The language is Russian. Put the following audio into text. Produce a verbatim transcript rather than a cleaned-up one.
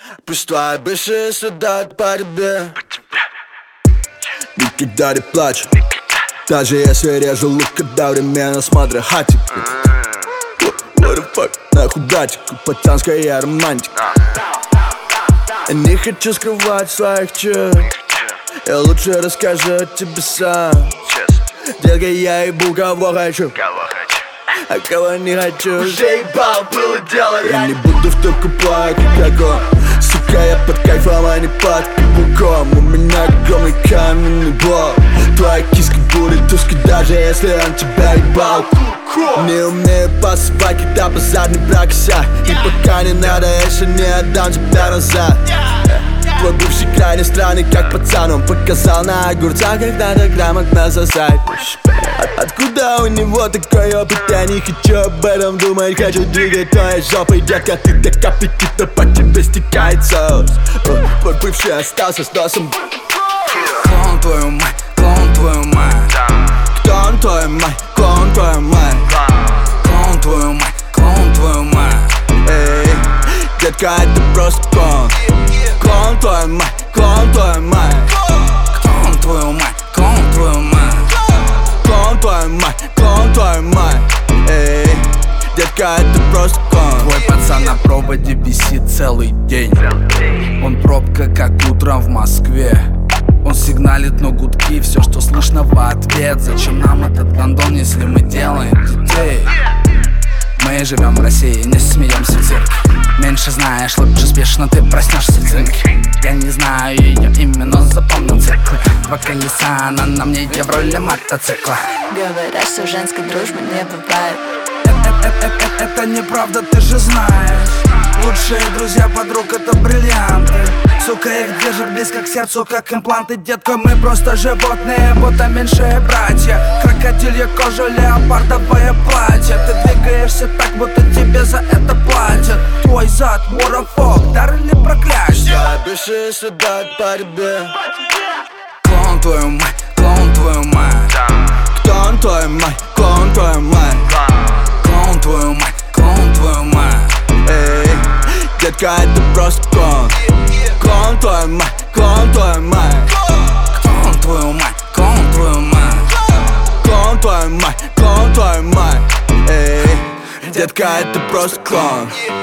Пусть твоя бывшая страдает по тебе. Никогда не плачу, даже если режу лук, когда временно смотрю хатик. What the fuck, нахуй братик, пацанская романтика. Я не хочу скрывать своих чувств, я лучше расскажу о тебе сам. Детка, я ебу кого хочу, а кого не хочу. Уже ебал, было дело, я не буду в только плакать, как он. Сука, я под кайфом, а не под каблуком. У меня огромный каменный блок. Твоя киска будет узкой, даже если он тебя ебал. Не умею посыпать, когда базар не бракся. И пока не надо, если не отдам тебя назад. Твой бывший крайне странный, как пацан. Он показал на огурцах, как надо грамотно засать. От, Откуда у него такой опыт? Я не хочу об этом думать, хочу двигать твоей жопой. Детка, ты так аппетитно, по тебе стекает соус. Твой бывший остался с носом. Клоун твою мать, клоун твою мать. Кто он твою мать, клоун твою мать. Клоун твою мать, клоун твою мать. Эй, детка, это просто клоун. Клоун твою мать, клоун твою мать. Клоун твою мать, клоун твою мать. Клоун твою мать, клоун твою мать. Эй, детка, это просто клоун. Твой пацан на проводе висит целый день. Он пробка, как утром в Москве. Он сигналит, но гудки, все, что слышно в ответ. Зачем нам этот гондон, если мы делаем детей? Мы живем в России, не смеемся в цирке. Меньше знаешь, лучше спешно ты проснешься в цинке. Я не знаю ее имя, но запомнил циклы. Два колеса, она на мне, я в роли мотоцикла. Говорят, что женской дружбы не бывает. Это неправда, ты же знаешь. Лучшие друзья подруг — это бриллианты. Сука, их держит близко к сердцу, как импланты. Детка, мы просто животные, будто меньшие братья. Крокодилья кожа, леопардовое платье. Ты двигаешься так, будто тебе за это платят. Твой зад, мурафок, дар или проклятие? Я бывший страдает по тебе. Клоун твою мать, клоун твою мать. Кто он твою мать, клоун твою мать. Клоун твою мать, клоун твою мать. Эй, детка, это просто клоун. Клоун твою мать, клоун твою мать. Клоун твою мать, клоун твою мать. Клоун твою мать, клоун твою мать. Эй, детка, это просто клоун.